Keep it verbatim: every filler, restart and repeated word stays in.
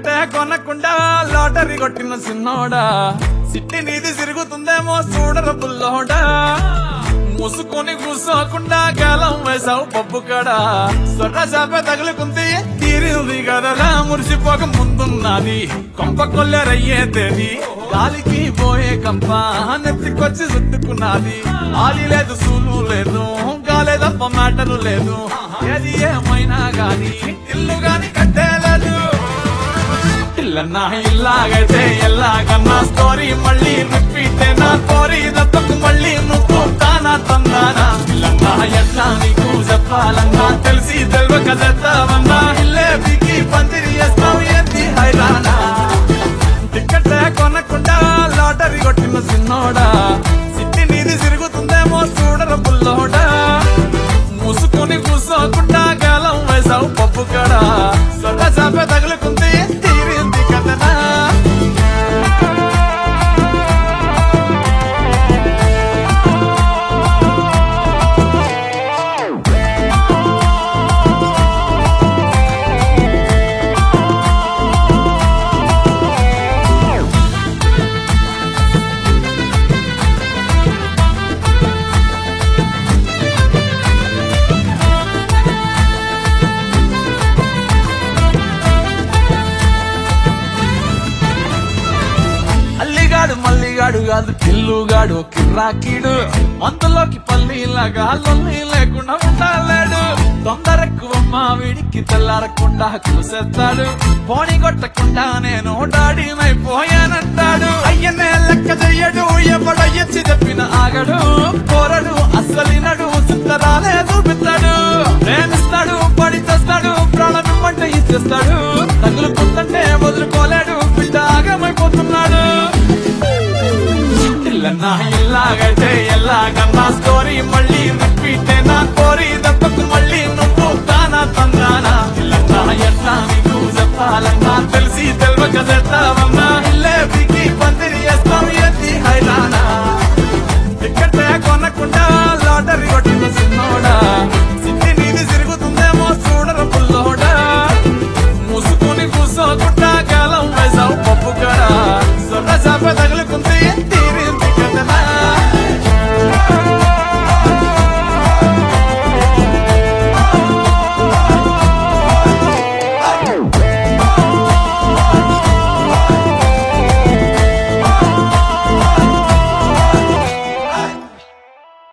ticket కొనకుండా lottery కొట్టిన సిన్నోడా సిట్టి నీది తిరుగుతుందేమో చూడర బుల్లోడా మూసుకొని కూసోకుండా గాలం వేసావు పప్పు కాడ సొర్ర చాప తగులుకుంది తీరింది కదలా మురిసిపోక ముందున్నది కొంప కొల్లెరయ్యే తేది గాలికి పోయే కంప నెత్తికొచ్చి చుట్టుకున్నది ఆలి లేదు సూలు లేదు గాలేదప్ప మ్యాటరు లేదు ఏది ఏమైనా గాని ఇల్లు గాని కట్టేలేదు ఇల్లన్నా ఇల్లాగైతే ఎల్లాగన్నా స్టోరీ మళ్ళీ రిపీట్ నా కోరి దత్తకు మళ్ళీ నువ్వు తానా తందానా ఇల్లన్నా ఎట్లా నీకు చెప్పాలన్నా తెలిసి తెలియక చేస్తావన్నా ఇల్లే బిగి పందిరి చేస్తావు ఏంది హైరానా టికెట్ కొనకుండా లాటరీ కొట్టిన సిన్నోడా సిట్టి నీది తిరుగుతుందేమో చూడర బుల్లోడా మూసుకొని కూసోకుండా గాలం వేసావు పప్పు కాడ సొర్ర చాప తగులుకుంది తీరింది కదనా మల్లిగాడు కాదు పిల్లుగాడు కిర్రాకీడు మందులోకి పల్లీలాగా లొల్లి లేకుండా ఉండాలేడు తొందరెక్కువమ్మా వీడికి తెల్లారకుండా కూసేస్తాడు పోనీ కొట్టకుండా నేను డాడీమైపోయానంటాడు అయ్యనే లెక్క చెయ్యడు ఎవడయ్యచ్చి చెప్పిన ఆగడు కోరడు అస్సలినడు చిత్తరాలే చూపిస్తాడు ప్రేమిస్తాడు